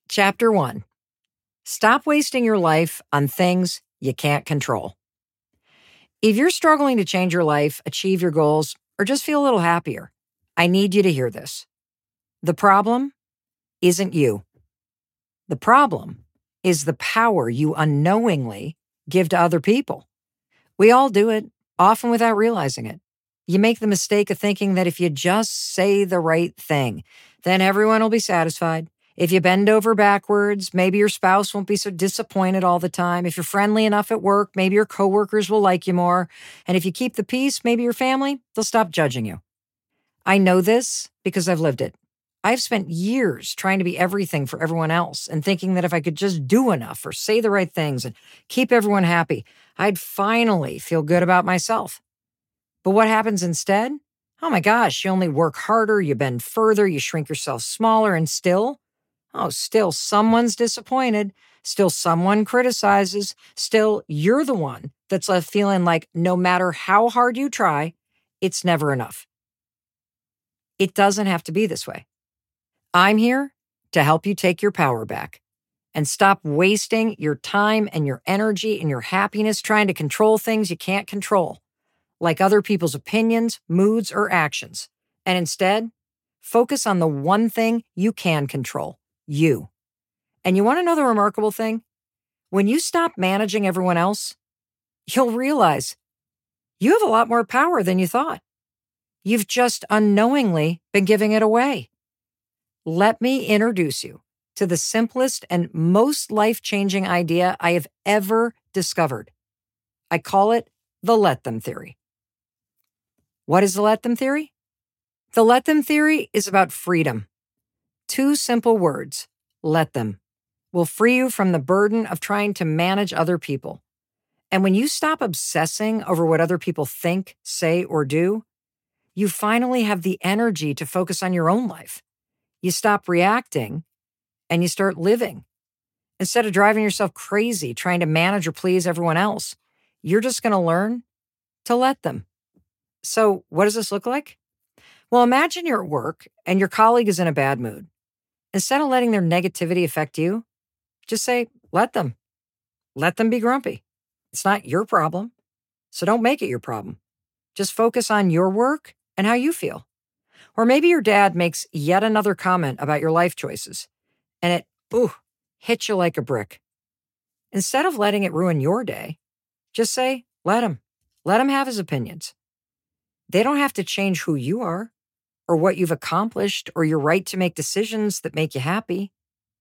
Chapter 1. Stop wasting your life on things you can't control. If you're struggling to change your life, achieve your goals, or just feel a little happier, I need you to hear this. The problem isn't you. The problem is the power you unknowingly give to other people. We all do it, often without realizing it. You make the mistake of thinking that if you just say the right thing, then everyone will be satisfied. If you bend over backwards, maybe your spouse won't be so disappointed all the time. If you're friendly enough at work, maybe your coworkers will like you more. And if you keep the peace, maybe your family, they'll stop judging you. I know this because I've lived it. I've spent years trying to be everything for everyone else and thinking that if I could just do enough or say the right things and keep everyone happy, I'd finally feel good about myself. But what happens instead? Oh my gosh, you only work harder, you bend further, you shrink yourself smaller, and still someone's disappointed. Still someone criticizes. Still, you're the one that's left feeling like no matter how hard you try, it's never enough. It doesn't have to be this way. I'm here to help you take your power back and stop wasting your time and your energy and your happiness trying to control things you can't control, like other people's opinions, moods, or actions. And instead, focus on the one thing you can control. You. And you want to know the remarkable thing? When you stop managing everyone else, you'll realize you have a lot more power than you thought. You've just unknowingly been giving it away. Let me introduce you to the simplest and most life-changing idea I have ever discovered. I call it the let them theory. What is the let them theory? The let them theory is about freedom. 2 simple words, let them, will free you from the burden of trying to manage other people. And when you stop obsessing over what other people think, say, or do, you finally have the energy to focus on your own life. You stop reacting and you start living. Instead of driving yourself crazy trying to manage or please everyone else, you're just going to learn to let them. So what does this look like? Well, imagine you're at work and your colleague is in a bad mood. Instead of letting their negativity affect you, just say, let them. Let them be grumpy. It's not your problem, so don't make it your problem. Just focus on your work and how you feel. Or maybe your dad makes yet another comment about your life choices, and it hits you like a brick. Instead of letting it ruin your day, just say, let him. Let him have his opinions. They don't have to change who you are, or what you've accomplished, or your right to make decisions that make you happy.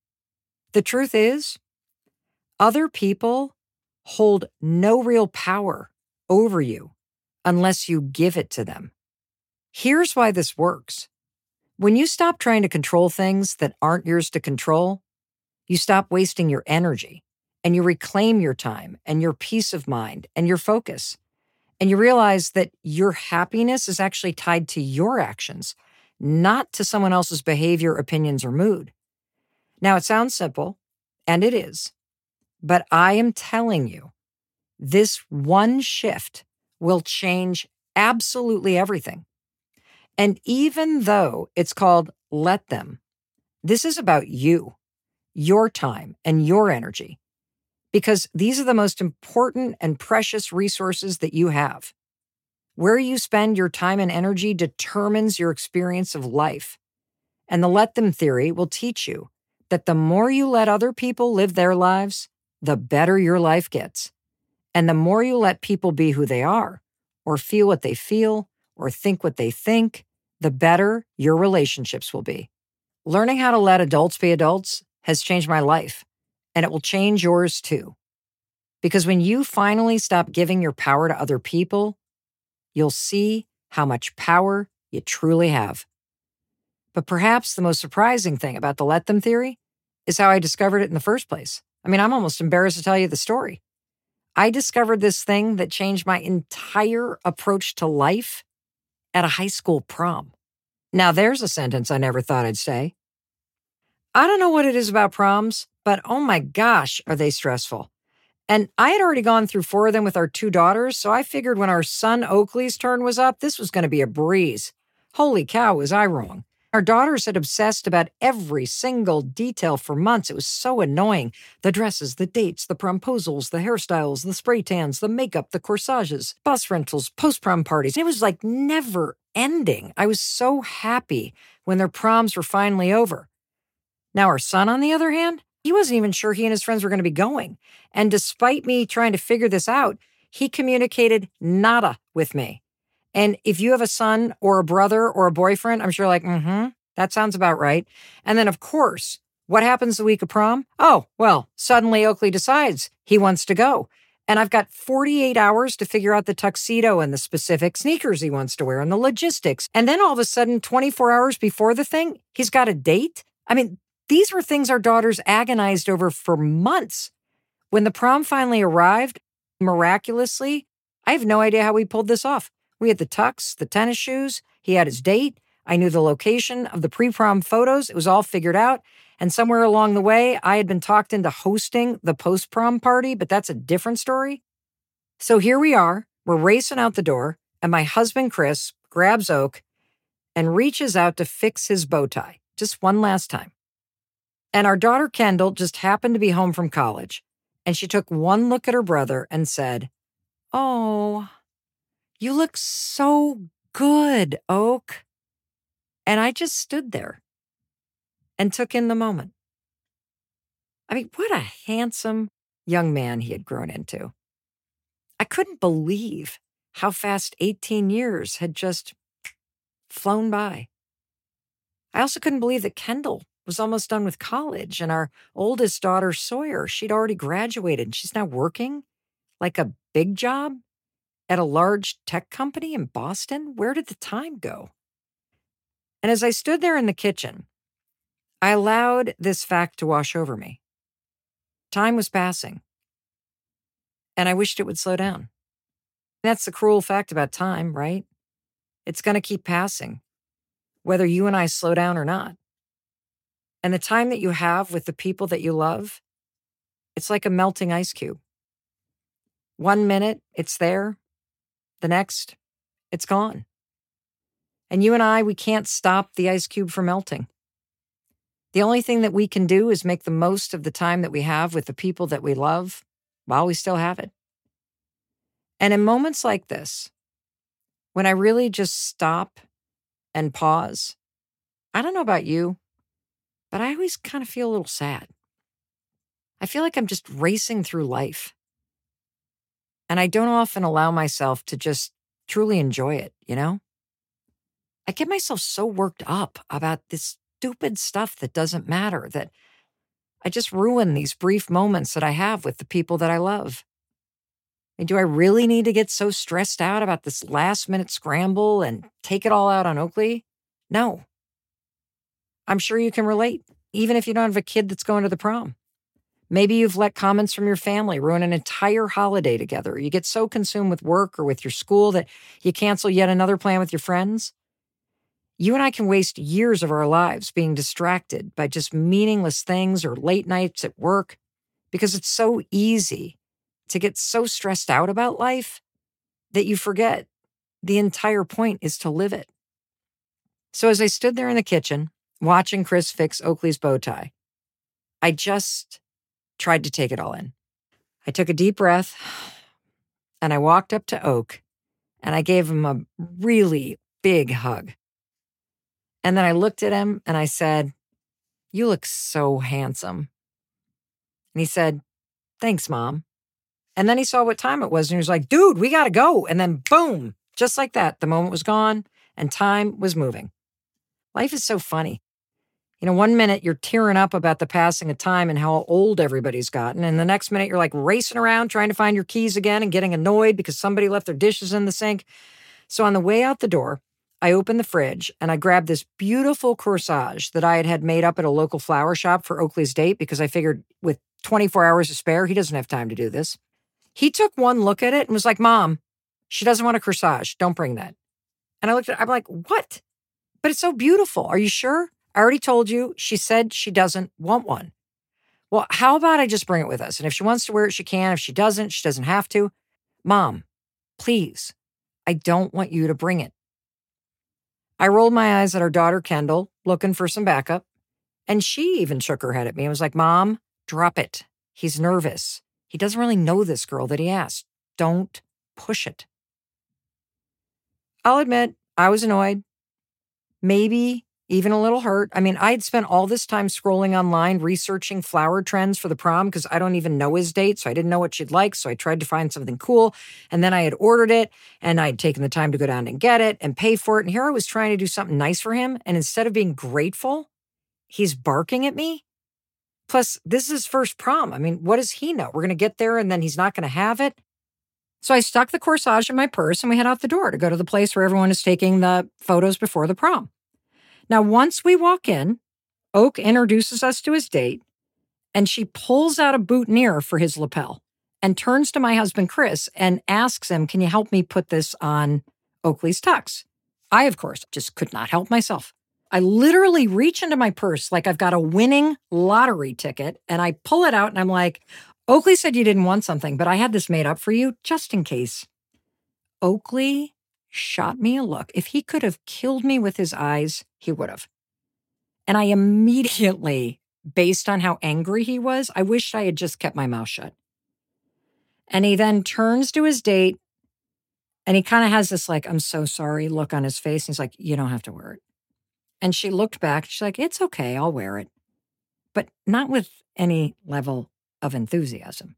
The truth is, other people hold no real power over you unless you give it to them. Here's why this works. When you stop trying to control things that aren't yours to control, you stop wasting your energy and you reclaim your time and your peace of mind and your focus. And you realize that your happiness is actually tied to your actions, not to someone else's behavior, opinions, or mood. Now, it sounds simple, and it is, but I am telling you, this one shift will change absolutely everything. And even though it's called let them, this is about you, your time, and your energy. Because these are the most important and precious resources that you have. Where you spend your time and energy determines your experience of life. And the let them theory will teach you that the more you let other people live their lives, the better your life gets. And the more you let people be who they are, or feel what they feel, or think what they think, the better your relationships will be. Learning how to let adults be adults has changed my life, and it will change yours too. Because when you finally stop giving your power to other people, you'll see how much power you truly have. But perhaps the most surprising thing about the let them theory is how I discovered it in the first place. I mean, I'm almost embarrassed to tell you the story. I discovered this thing that changed my entire approach to life at a high school prom. Now, there's a sentence I never thought I'd say. I don't know what it is about proms, but oh my gosh, are they stressful. And I had already gone through 4 of them with our 2 daughters, so I figured when our son Oakley's turn was up, this was going to be a breeze. Holy cow, was I wrong. Our daughters had obsessed about every single detail for months. It was so annoying. The dresses, the dates, the promposals, the hairstyles, the spray tans, the makeup, the corsages, bus rentals, post-prom parties. It was like never ending. I was so happy when their proms were finally over. Now, our son, on the other hand, he wasn't even sure he and his friends were going to be going. And despite me trying to figure this out, he communicated nada with me. And if you have a son or a brother or a boyfriend, I'm sure like, that sounds about right. And then, of course, what happens the week of prom? Oh, well, suddenly Oakley decides he wants to go. And I've got 48 hours to figure out the tuxedo and the specific sneakers he wants to wear and the logistics. And then all of a sudden, 24 hours before the thing, he's got a date. I mean, these were things our daughters agonized over for months. When the prom finally arrived, miraculously, I have no idea how we pulled this off. We had the tux, the tennis shoes. He had his date. I knew the location of the pre-prom photos. It was all figured out. And somewhere along the way, I had been talked into hosting the post-prom party, but that's a different story. So here we are. We're racing out the door, and my husband, Chris, grabs Oak and reaches out to fix his bow tie, just one last time. And our daughter, Kendall, just happened to be home from college, and she took one look at her brother and said, "Oh, you look so good, Oak." And I just stood there and took in the moment. I mean, what a handsome young man he had grown into. I couldn't believe how fast 18 years had just flown by. I also couldn't believe that Kendall was almost done with college, and our oldest daughter, Sawyer, she'd already graduated, and she's now working like a big job at a large tech company in Boston. Where did the time go? And as I stood there in the kitchen, I allowed this fact to wash over me. Time was passing, and I wished it would slow down. That's the cruel fact about time, right? It's going to keep passing, whether you and I slow down or not. And the time that you have with the people that you love, it's like a melting ice cube. 1 minute, it's there. The next, it's gone. And you and I, we can't stop the ice cube from melting. The only thing that we can do is make the most of the time that we have with the people that we love while we still have it. And in moments like this, when I really just stop and pause, I don't know about you, but I always kind of feel a little sad. I feel like I'm just racing through life. And I don't often allow myself to just truly enjoy it, you know? I get myself so worked up about this stupid stuff that doesn't matter, that I just ruin these brief moments that I have with the people that I love. And do I really need to get so stressed out about this last-minute scramble and take it all out on Oakley? No. I'm sure you can relate, even if you don't have a kid that's going to the prom. Maybe you've let comments from your family ruin an entire holiday together. You get so consumed with work or with your school that you cancel yet another plan with your friends. You and I can waste years of our lives being distracted by just meaningless things or late nights at work because it's so easy to get so stressed out about life that you forget the entire point is to live it. So as I stood there in the kitchen, watching Chris fix Oakley's bow tie, I just tried to take it all in. I took a deep breath and I walked up to Oak and I gave him a really big hug. And then I looked at him and I said, "You look so handsome." And he said, "Thanks, Mom." And then he saw what time it was and he was like, "Dude, we got to go." And then boom, just like that, the moment was gone and time was moving. Life is so funny. You know, 1 minute you're tearing up about the passing of time and how old everybody's gotten. And the next minute you're like racing around trying to find your keys again and getting annoyed because somebody left their dishes in the sink. So on the way out the door, I opened the fridge and I grabbed this beautiful corsage that I had made up at a local flower shop for Oakley's date because I figured with 24 hours to spare, he doesn't have time to do this. He took one look at it and was like, "Mom, she doesn't want a corsage. Don't bring that." And I looked at it, I'm like, "What? But it's so beautiful. Are you sure? I already told you. She said she doesn't want one." "Well, how about I just bring it with us? And if she wants to wear it, she can. If she doesn't have to." "Mom, please, I don't want you to bring it." I rolled my eyes at our daughter, Kendall, looking for some backup. And she even shook her head at me and was like, Mom, drop it. He's nervous. He doesn't really know this girl that he asked. Don't push it. I'll admit, I was annoyed, maybe even a little hurt. I mean, I had spent all this time scrolling online, researching flower trends for the prom because I don't even know his date. So I didn't know what she'd like. So I tried to find something cool. And then I had ordered it and I'd taken the time to go down and get it and pay for it. And here I was trying to do something nice for him. And instead of being grateful, he's barking at me. Plus, this is his first prom. I mean, what does he know? We're going to get there and then he's not going to have it. So I stuck the corsage in my purse and we head out the door to go to the place where everyone is taking the photos before the prom. Now, once we walk in, Oak introduces us to his date, and she pulls out a boutonniere for his lapel and turns to my husband, Chris, and asks him, can you help me put this on Oakley's tux? I, of course, just could not help myself. I literally reach into my purse like I've got a winning lottery ticket, and I pull it out, and I'm like, Oakley said you didn't want something, but I had this made up for you just in case. Oakley shot me a look. If he could have killed me with his eyes, he would have. And I immediately, based on how angry he was, I wished I had just kept my mouth shut. And he then turns to his date and he kind of has this like, I'm so sorry look on his face. And he's like, you don't have to wear it. And she looked back. She's like, it's okay. I'll wear it. But not with any level of enthusiasm.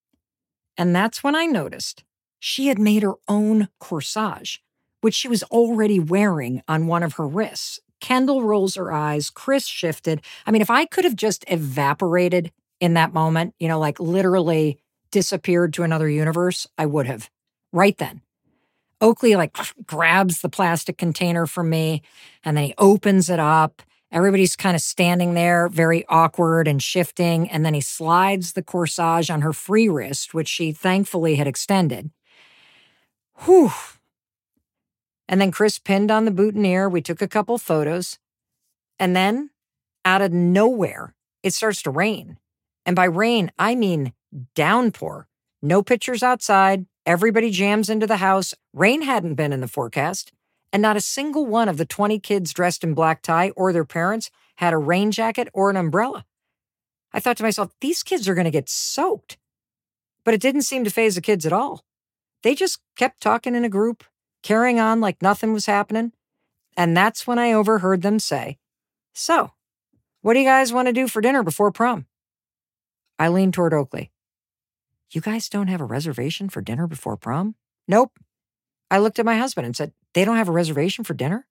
And that's when I noticed she had made her own corsage, which she was already wearing on one of her wrists. Kendall rolls her eyes. Chris shifted. I mean, if I could have just evaporated in that moment, like literally disappeared to another universe, I would have. Right then. Oakley grabs the plastic container from me and then he opens it up. Everybody's kind of standing there, very awkward and shifting. And then he slides the corsage on her free wrist, which she thankfully had extended. Whew. And then Chris pinned on the boutonniere. We took a couple photos. And then, out of nowhere, it starts to rain. And by rain, I mean downpour. No pictures outside. Everybody jams into the house. Rain hadn't been in the forecast. And not a single one of the 20 kids dressed in black tie or their parents had a rain jacket or an umbrella. I thought to myself, these kids are going to get soaked. But it didn't seem to faze the kids at all. They just kept talking in a group, carrying on like nothing was happening. And that's when I overheard them say, so, what do you guys want to do for dinner before prom? I leaned toward Oakley. You guys don't have a reservation for dinner before prom? Nope. I looked at my husband and said, they don't have a reservation for dinner?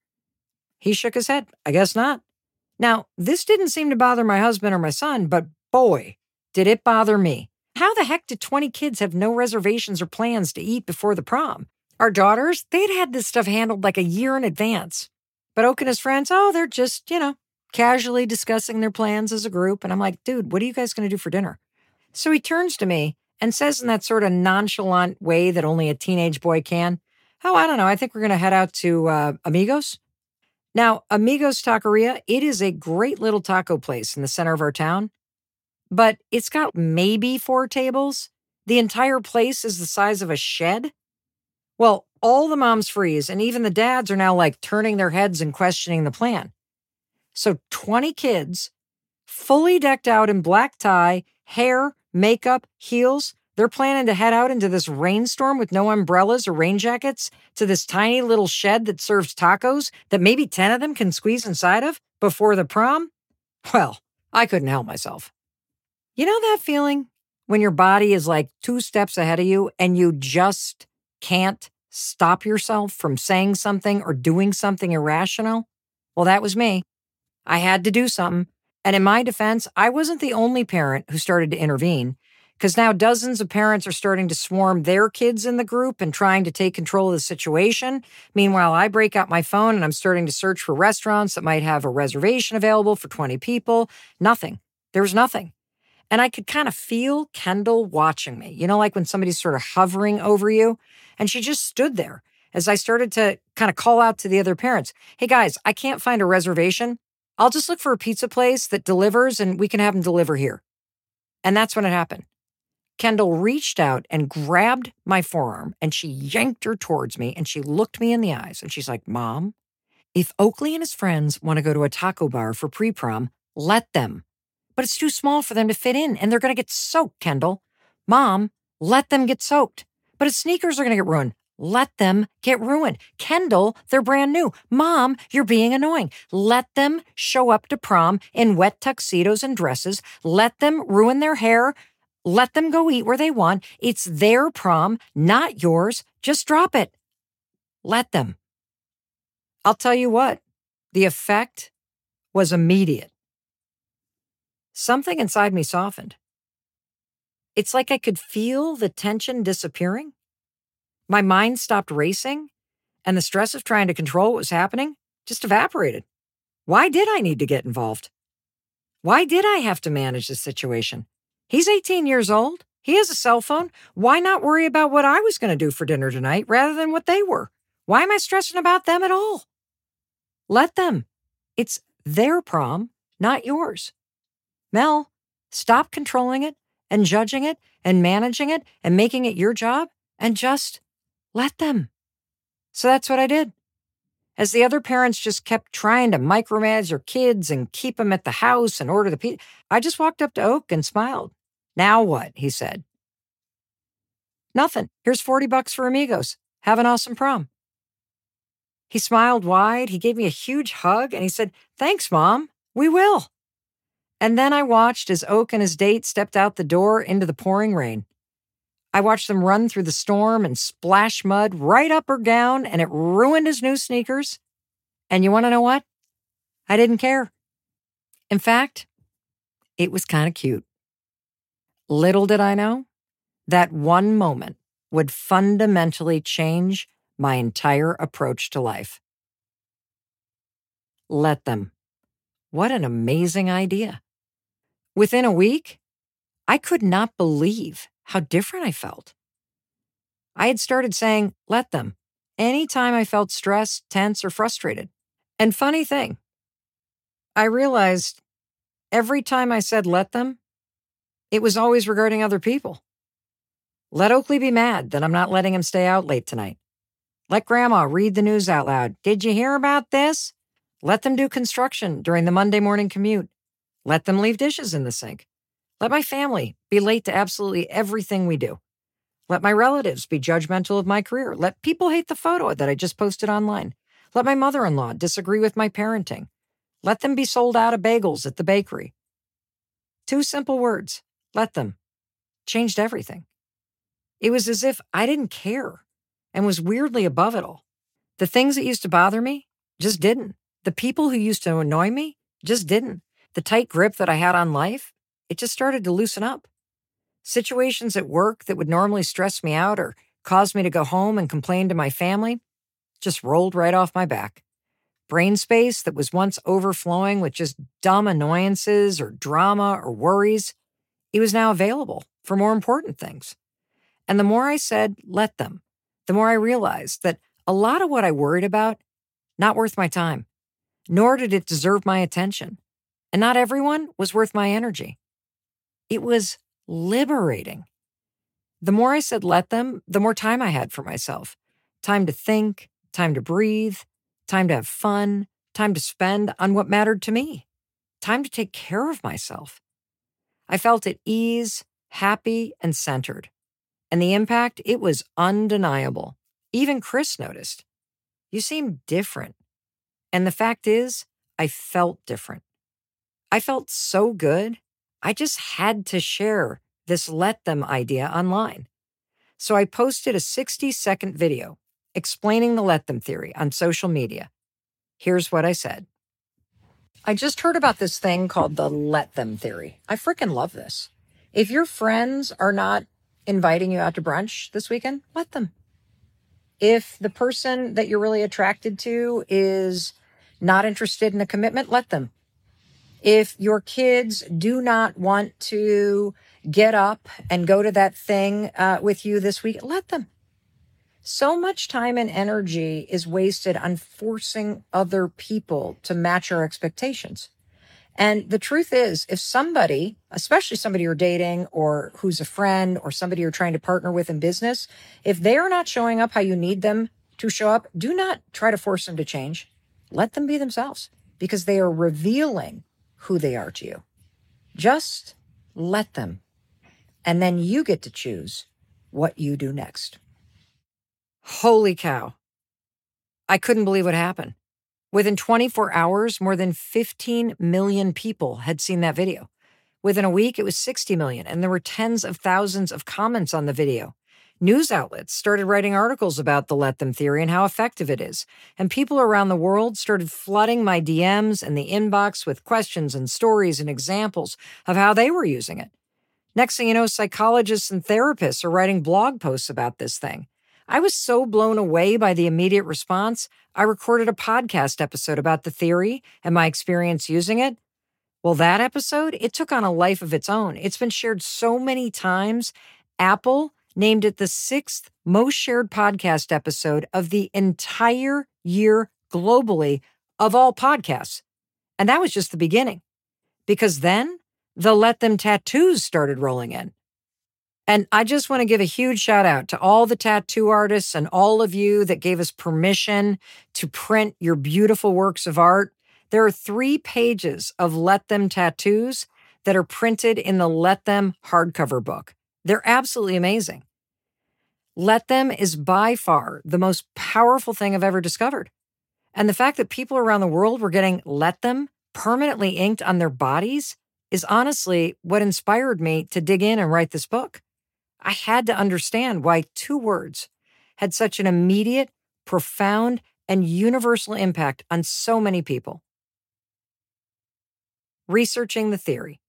He shook his head. I guess not. Now, this didn't seem to bother my husband or my son, but boy, did it bother me. How the heck did 20 kids have no reservations or plans to eat before the prom? Our daughters, they'd had this stuff handled like a year in advance. But Oak and his friends, they're just, casually discussing their plans as a group. And I'm like, dude, what are you guys going to do for dinner? So he turns to me and says in that sort of nonchalant way that only a teenage boy can, oh, I don't know, I think we're going to head out to Amigos. Now, Amigos Taqueria, it is a great little taco place in the center of our town. But it's got maybe 4 tables. The entire place is the size of a shed. Well, all the moms freeze, and even the dads are now turning their heads and questioning the plan. So 20 kids, fully decked out in black tie, hair, makeup, heels, they're planning to head out into this rainstorm with no umbrellas or rain jackets to this tiny little shed that serves tacos that maybe 10 of them can squeeze inside of before the prom? Well, I couldn't help myself. You know that feeling when your body is 2 steps ahead of you and you just can't stop yourself from saying something or doing something irrational? Well, that was me. I had to do something. And in my defense, I wasn't the only parent who started to intervene, because now dozens of parents are starting to swarm their kids in the group and trying to take control of the situation. Meanwhile, I break out my phone and I'm starting to search for restaurants that might have a reservation available for 20 people. Nothing. There was nothing. And I could kind of feel Kendall watching me, like when somebody's sort of hovering over you. And she just stood there as I started to kind of call out to the other parents. Hey guys, I can't find a reservation. I'll just look for a pizza place that delivers and we can have them deliver here. And that's when it happened. Kendall reached out and grabbed my forearm and she yanked her towards me and she looked me in the eyes and she's like, Mom, If Oakley and his friends want to go to a taco bar for pre-prom, let them. But it's too small for them to fit in, and they're going to get soaked, Kendall. Mom, let them get soaked. But his sneakers are going to get ruined. Let them get ruined. Kendall, they're brand new. Mom, you're being annoying. Let them show up to prom in wet tuxedos and dresses. Let them ruin their hair. Let them go eat where they want. It's their prom, not yours. Just drop it. Let them. I'll tell you what, the effect was immediate. Something inside me softened. It's like I could feel the tension disappearing. My mind stopped racing, and the stress of trying to control what was happening just evaporated. Why did I need to get involved? Why did I have to manage this situation? He's 18 years old. He has a cell phone. Why not worry about what I was going to do for dinner tonight rather than what they were? Why am I stressing about them at all? Let them. It's their prom, not yours. Mel, stop controlling it and judging it and managing it and making it your job and just let them. So that's what I did. As the other parents just kept trying to micromanage their kids and keep them at the house and order the pizza, I just walked up to Oak and smiled. Now what? He said. Nothing. Here's $40 for Amigos. Have an awesome prom. He smiled wide. He gave me a huge hug and he said, "Thanks, Mom. We will." And then I watched as Oak and his date stepped out the door into the pouring rain. I watched them run through the storm and splash mud right up her gown, and it ruined his new sneakers. And you want to know what? I didn't care. In fact, it was kind of cute. Little did I know, that one moment would fundamentally change my entire approach to life. Let them. What an amazing idea. Within a week, I could not believe how different I felt. I had started saying, let them, anytime I felt stressed, tense, or frustrated. And funny thing, I realized every time I said let them, it was always regarding other people. Let Oakley be mad that I'm not letting him stay out late tonight. Let Grandma read the news out loud. Did you hear about this? Let them do construction during the Monday morning commute. Let them leave dishes in the sink. Let my family be late to absolutely everything we do. Let my relatives be judgmental of my career. Let people hate the photo that I just posted online. Let my mother-in-law disagree with my parenting. Let them be sold out of bagels at the bakery. 2 simple words. Let them. Changed everything. It was as if I didn't care and was weirdly above it all. The things that used to bother me just didn't. The people who used to annoy me just didn't. The tight grip that I had on life, it just started to loosen up. Situations at work that would normally stress me out or cause me to go home and complain to my family just rolled right off my back. Brain space that was once overflowing with just dumb annoyances or drama or worries, it was now available for more important things. And the more I said, let them, the more I realized that a lot of what I worried about, not worth my time, nor did it deserve my attention. And not everyone was worth my energy. It was liberating. The more I said let them, the more time I had for myself. Time to think, time to breathe, time to have fun, time to spend on what mattered to me, time to take care of myself. I felt at ease, happy, and centered. And the impact, it was undeniable. Even Chris noticed. You seem different. And the fact is, I felt different. I felt so good, I just had to share this let them idea online. So I posted a 60-second video explaining the let them theory on social media. Here's what I said. I just heard about this thing called the let them theory. I freaking love this. If your friends are not inviting you out to brunch this weekend, let them. If the person that you're really attracted to is not interested in a commitment, let them. If your kids do not want to get up and go to that thing with you this week, let them. So much time and energy is wasted on forcing other people to match our expectations. And the truth is, if somebody, especially somebody you're dating or who's a friend or somebody you're trying to partner with in business, if they are not showing up how you need them to show up, do not try to force them to change. Let them be themselves because they are revealing who they are to you. Just let them. And then you get to choose what you do next. Holy cow. I couldn't believe what happened. Within 24 hours, more than 15 million people had seen that video. Within a week, it was 60 million, and there were tens of thousands of comments on the video. News outlets started writing articles about the let them theory and how effective it is. And people around the world started flooding my DMs and the inbox with questions and stories and examples of how they were using it. Next thing you know, psychologists and therapists are writing blog posts about this thing. I was so blown away by the immediate response, I recorded a podcast episode about the theory and my experience using it. Well, that episode, it took on a life of its own. It's been shared so many times. Apple named it the 6th most shared podcast episode of the entire year globally of all podcasts. And that was just the beginning. Because then the Let Them tattoos started rolling in. And I just want to give a huge shout out to all the tattoo artists and all of you that gave us permission to print your beautiful works of art. There are 3 pages of Let Them tattoos that are printed in the Let Them hardcover book. They're absolutely amazing. Let Them is by far the most powerful thing I've ever discovered. And the fact that people around the world were getting Let Them permanently inked on their bodies is honestly what inspired me to dig in and write this book. I had to understand why 2 words had such an immediate, profound, and universal impact on so many people. Researching the theory.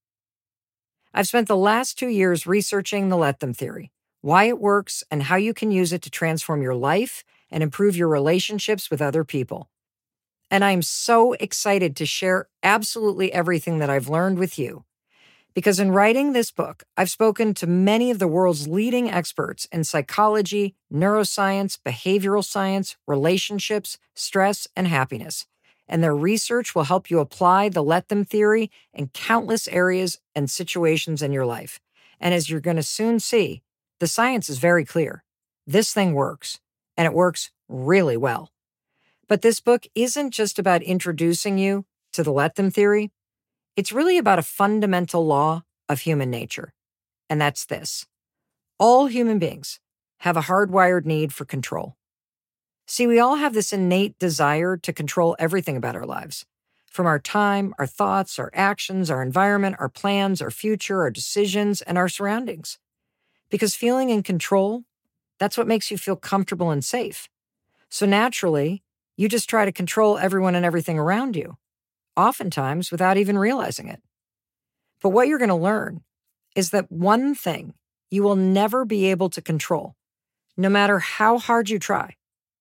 I've spent the last 2 years researching the Let Them theory, why it works, and how you can use it to transform your life and improve your relationships with other people. And I'm so excited to share absolutely everything that I've learned with you. Because in writing this book, I've spoken to many of the world's leading experts in psychology, neuroscience, behavioral science, relationships, stress, and happiness. And their research will help you apply the Let Them theory in countless areas and situations in your life. And as you're going to soon see, the science is very clear. This thing works, and it works really well. But this book isn't just about introducing you to the Let Them theory. It's really about a fundamental law of human nature, and that's this. All human beings have a hardwired need for control. See, we all have this innate desire to control everything about our lives, from our time, our thoughts, our actions, our environment, our plans, our future, our decisions, and our surroundings. Because feeling in control, that's what makes you feel comfortable and safe. So naturally, you just try to control everyone and everything around you, oftentimes without even realizing it. But what you're going to learn is that one thing you will never be able to control, no matter how hard you try.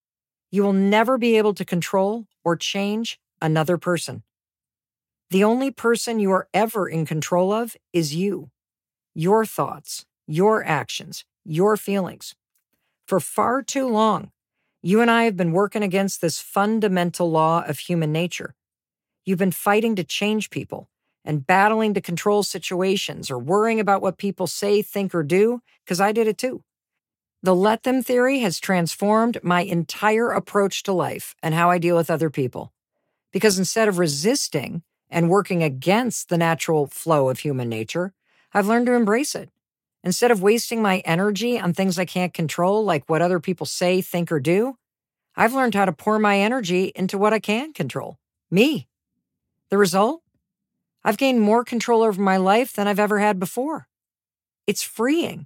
You will never be able to control or change another person. The only person you are ever in control of is you, your thoughts, your actions, your feelings. For far too long, you and I have been working against this fundamental law of human nature. You've been fighting to change people and battling to control situations or worrying about what people say, think, or do, because I did it too. The Let Them theory has transformed my entire approach to life and how I deal with other people. Because instead of resisting and working against the natural flow of human nature, I've learned to embrace it. Instead of wasting my energy on things I can't control, like what other people say, think, or do, I've learned how to pour my energy into what I can control, me. The result? I've gained more control over my life than I've ever had before. It's freeing.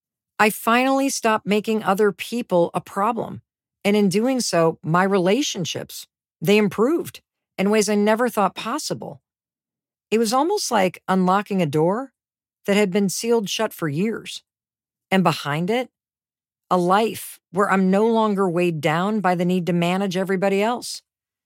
I finally stopped making other people a problem. And in doing so, my relationships, they improved in ways I never thought possible. It was almost like unlocking a door that had been sealed shut for years. And behind it, a life where I'm no longer weighed down by the need to manage everybody else.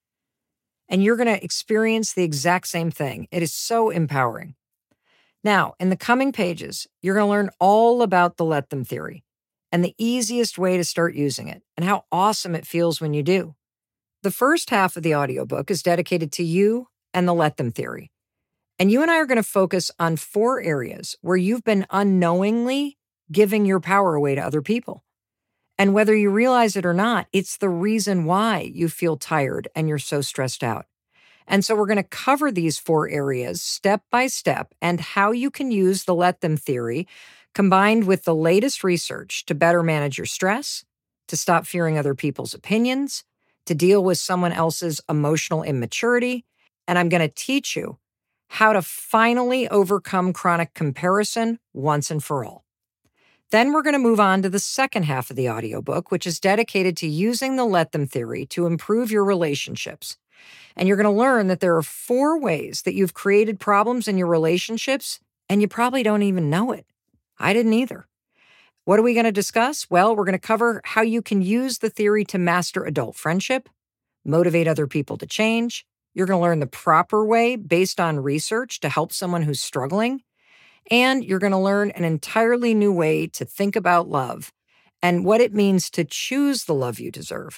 And you're going to experience the exact same thing. It is so empowering. Now, in the coming pages, you're going to learn all about the Let Them theory and the easiest way to start using it and how awesome it feels when you do. The first half of the audiobook is dedicated to you and the Let Them theory. And you and I are going to focus on 4 areas where you've been unknowingly giving your power away to other people. And whether you realize it or not, it's the reason why you feel tired and you're so stressed out. And so we're going to cover these 4 areas step by step and how you can use the let them theory combined with the latest research to better manage your stress, to stop fearing other people's opinions, to deal with someone else's emotional immaturity. And I'm going to teach you how to finally overcome chronic comparison once and for all. Then we're going to move on to the second half of the audiobook, which is dedicated to using the let them theory to improve your relationships. And you're going to learn that there are 4 ways that you've created problems in your relationships, and you probably don't even know it. I didn't either. What are we going to discuss? Well, we're going to cover how you can use the theory to master adult friendship, motivate other people to change. You're going to learn the proper way based on research to help someone who's struggling. And you're going to learn an entirely new way to think about love and what it means to choose the love you deserve.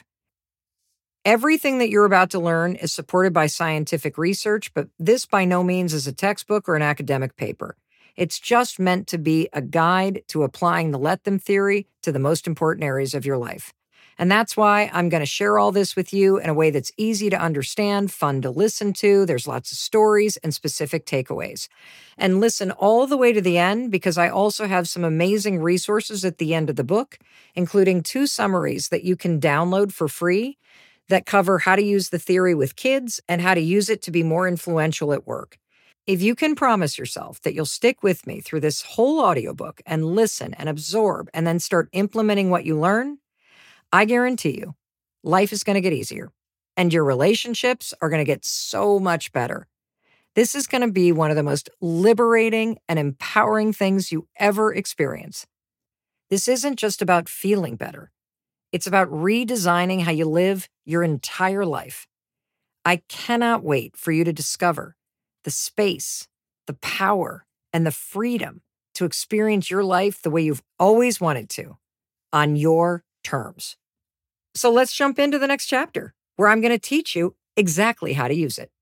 Everything that you're about to learn is supported by scientific research, but this by no means is a textbook or an academic paper. It's just meant to be a guide to applying the let them theory to the most important areas of your life. And that's why I'm going to share all this with you in a way that's easy to understand, fun to listen to. There's lots of stories and specific takeaways. And listen all the way to the end because I also have some amazing resources at the end of the book, including 2 summaries that you can download for free that cover how to use the theory with kids and how to use it to be more influential at work. If you can promise yourself that you'll stick with me through this whole audiobook and listen and absorb and then start implementing what you learn, I guarantee you, life is going to get easier and your relationships are going to get so much better. This is going to be one of the most liberating and empowering things you ever experience. This isn't just about feeling better. It's about redesigning how you live your entire life. I cannot wait for you to discover the space, the power, and the freedom to experience your life the way you've always wanted to, on your terms. So let's jump into the next chapter, where I'm going to teach you exactly how to use it.